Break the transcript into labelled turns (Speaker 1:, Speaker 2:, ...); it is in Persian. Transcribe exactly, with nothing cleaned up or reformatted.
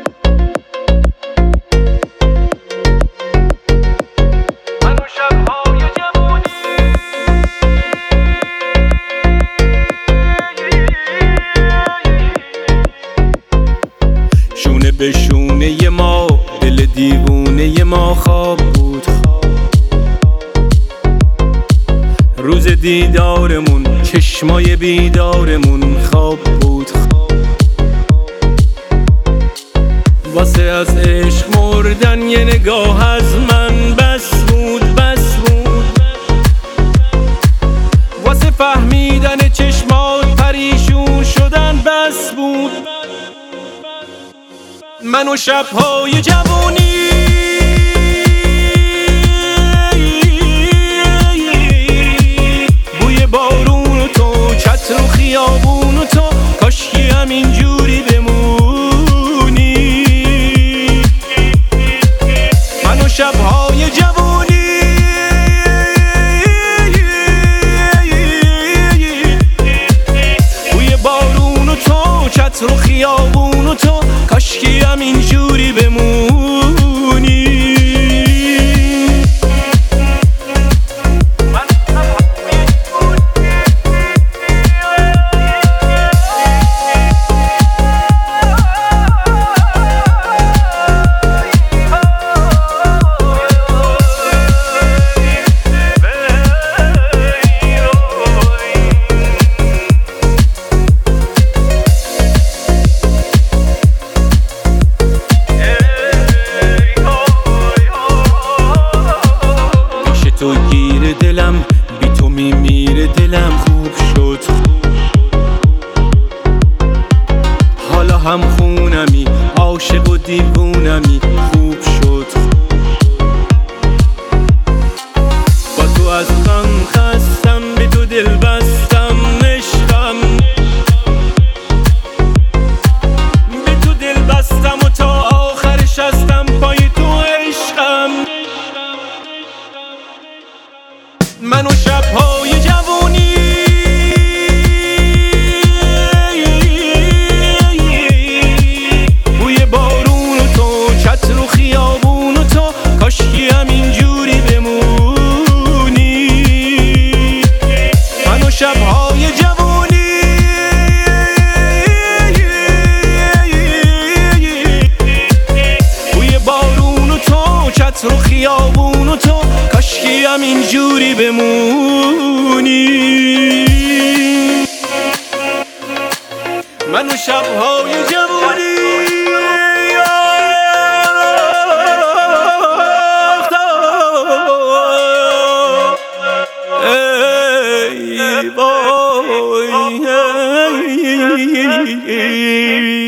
Speaker 1: شونه به شونه ما دل دیوونه ما خواب بود. روز دیدارمون چشمای بیدارمون خواب بود. واسه از عشق مردن یه نگاه از من بس بود بس بود. واسه فهمیدن چشمات پریشون شدن بس بود. من و شب‌های جوانی بوی بارون و تو، چتر و خیابون و تو، کاشکی همینجوری بمونی. من و شب‌های جوانی بوی بارون و تو، چتر و خیابون و تو، کاشکی همینجوری بمونی. تو گیر دلم، بی تو میمیره دلم خوب شد. حالا هم خونمی، عاشق و دیوونمی خوب شد. با تو از غم خستم، به تو دل بستم عشقم. به تو دل بستم و تا آخرش هستم پای تو عشقم. من و شب‌های جوانی بوی بارون و تو، چتر و خیابون و تو، کاشکی همینجوری بمونی. من و شب‌های جوانی بوی بارون و تو، چتر و خیابون و تو، کاشکی همینجوری بمونی. من و شب‌های جوانی ای وای